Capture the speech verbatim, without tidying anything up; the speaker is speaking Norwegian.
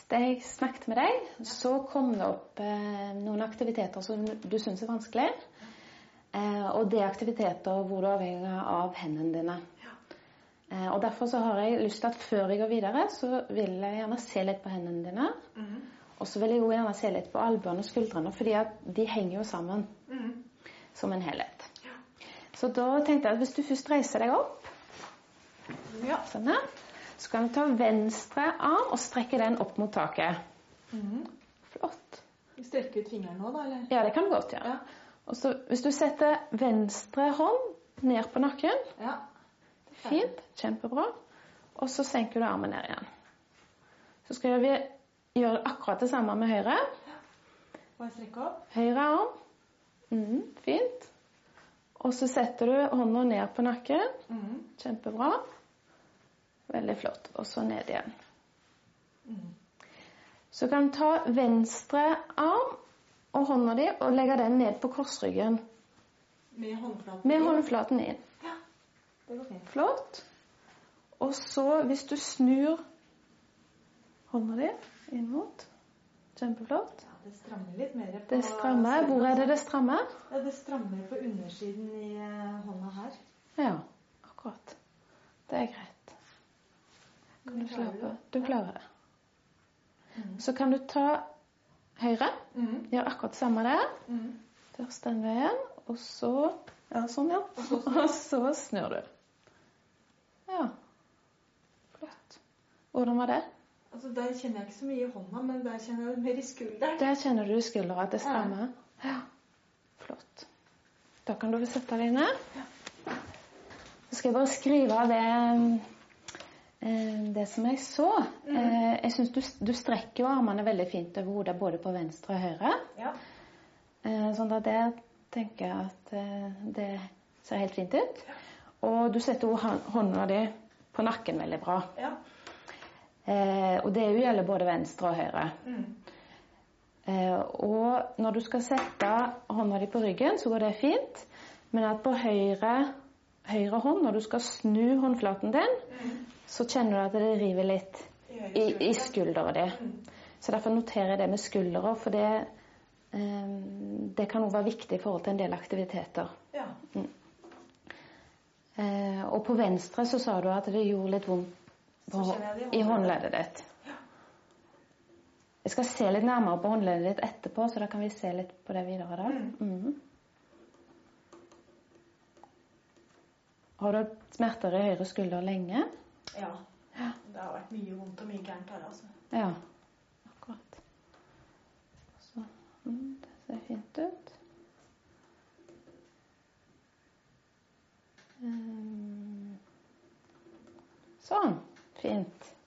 da jeg snakket med deg, så kom det opp eh, noen aktiviteter som du synes er vanskelig. Eh, og det er aktiviteter hvor du er avhengig av hendene dine. Eh, og derfor så har jeg lyst til at før vi går videre, så vil jeg gjerne se litt på hendene dine. Mm. Og så vil jeg jo gjerne se litt på albuene og skuldrene, fordi at de henger jo sammen mm. som en helhet. Ja. Så da tenkte jeg at hvis du først reiser deg opp, ja. Sånn her, så kan du ta venstre arm og strekke den opp mot taket. Mm. Flott. Strekke ut fingeren nå da, eller? Ja, det kan du godt gjøre. Ja. Og så hvis du setter venstre hånd ned på nakken, ja. Fint, kjempebra, og så senker du armen ned igjen. Så skal vi gjøre akkurat det samme med høyre. Bare strekke opp. Høyre arm, mm, fint. Og så setter du hånda ned på nakken, mm. Kjempebra. Veldig flott, og så ned igjen. Mm. Så kan du ta venstre arm og hånda di og legge den ned på korsryggen. Med håndflaten Med håndflaten inn. Ja, det går fint. Flott. Og så hvis du snur hånda di inn mot, kjempeflott. Ja, det strammer litt mer på... Det strammer. Hvor er det det strammer? Ja, det strammer på undersiden i hånda her. Ja, akkurat. Det er greit. Kan du slappe? Du klarer det. Mm. Så kan du ta høyre, mm. gjør akkurat samme der, mm. først den veien, og så, ja sånn ja, og så, og så snur du. Ja, flott. Hvordan var det? Altså der kjenner jeg ikke så mye i hånda, men der kjenner jeg mer i skulderen. Der kjenner du i skulderen at det strammer? Ja. Ja, flott. Da kan du sette deg ned. Ja. Så skal jeg bare skrive av det... Det som jeg så, mm. jeg synes du, du strekker jo armene veldig fint over hodet, både på venstre og høyre. Ja. Sånn at det tenker jeg at det ser helt fint ut. Ja. Og du setter jo hånda di på nakken veldig bra. Ja. Og det gjelder både venstre og høyre. Mm. Og når du skal sette hånda di på ryggen, så går det fint. Men at på høyre, høyre hånd, når du skal snu håndflaten din, mm. så kjenner du at det river litt i, i skulderen din. Så derfor noterer jeg det med skulderen, for det, um, det kan også være viktig i forhold til en del aktiviteter. Ja. Mm. Uh, og på venstre så sa du at det gjorde litt vondt på, i håndleddet ditt. Ja. Jeg skal se litt nærmere på håndleddet ditt etterpå, så da kan vi se litt på det videre da. Mm. Mm. Har du smerter i høyre skulder lenge? Ja, det har vært mye vondt og mye gærent her, altså. Ja, akkurat. Så, mm, det ser fint ut. Um, sånn, fint.